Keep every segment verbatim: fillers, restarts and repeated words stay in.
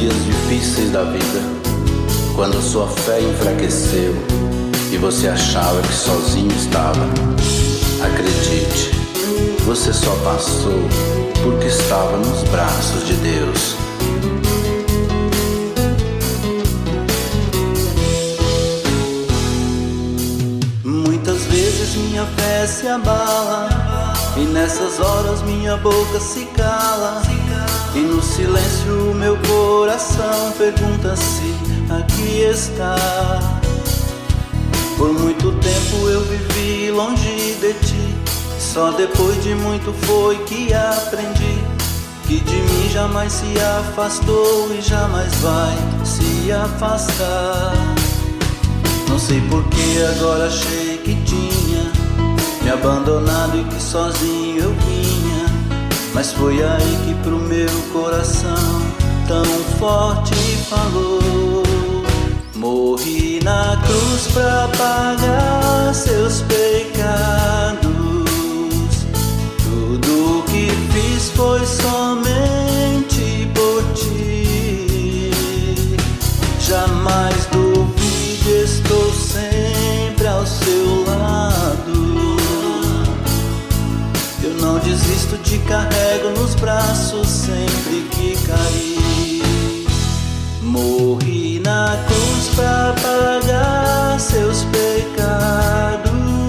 dias difíceis da vida, quando sua fé enfraqueceu e você achava que sozinho estava. Acredite, você só passou porque estava nos braços de Deus. Muitas vezes minha fé se abala, e nessas horas minha boca se cala, e no silêncio o meu coração pergunta se aqui está. Por muito tempo eu vivi longe de ti, só depois de muito foi que aprendi que de mim jamais se afastou e jamais vai se afastar. Não sei por que agora achei que tinha me abandonado e que sozinho eu vinha, mas foi aí que pro meu coração tão forte falou: morri na cruz pra pagar seus pecados. Tudo que fiz foi somente por ti. Jamais duvide, estou sempre ao seu lado. Eu não desisto, te carrego nos braços sempre que cair. Morri na cruz pra pagar seus pecados.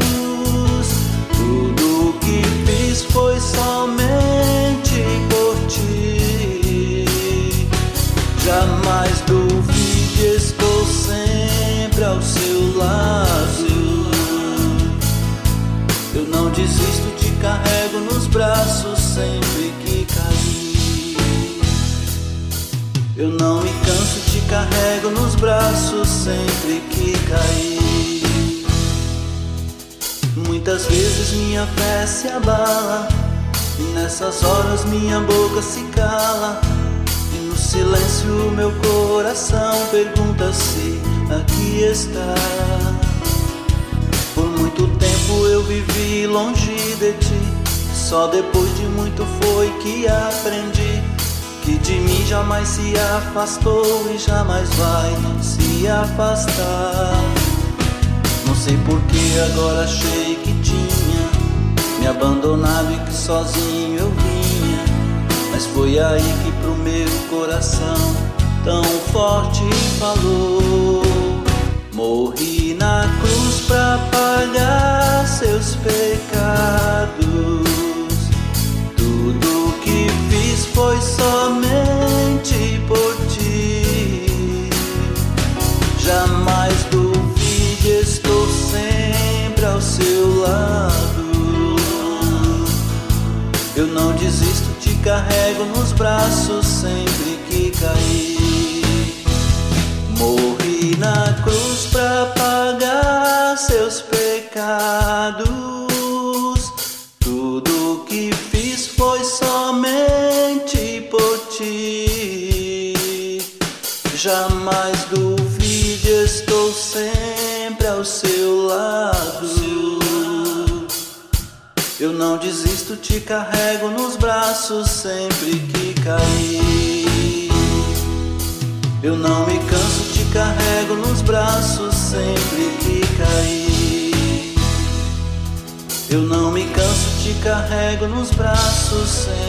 Tudo que fiz foi somente por ti. Jamais duvide, estou sempre ao seu lado. Eu não desisto, te carrego nos braços sempre que cair. Eu não me canso, te carrego nos braços sempre que cair. Muitas vezes minha fé se abala, e nessas horas minha boca se cala, e no silêncio meu coração pergunta se aqui está. Por muito tempo eu vivi longe de ti, só depois de muito foi que aprendi que de mim jamais se afastou e jamais vai se afastar. Não sei por que agora achei que tinha me abandonado e que sozinho eu vinha, mas foi aí que pro meu coração tão forte falou: morri na cruz pra pagar seus pecados. Tudo que fiz foi somente por ti. Jamais duvide, estou sempre ao seu lado. Eu não desisto, te carrego nos braços sempre que cair. Morri na cruz pra pagar seus pecados. Tudo que fiz foi somente por ti. Jamais duvide, estou sempre ao seu lado. Eu não desisto, te carrego nos braços sempre que cair. Eu não me canso, te carrego nos braços sempre que cair. Eu não me canso, te carrego nos braços sempre.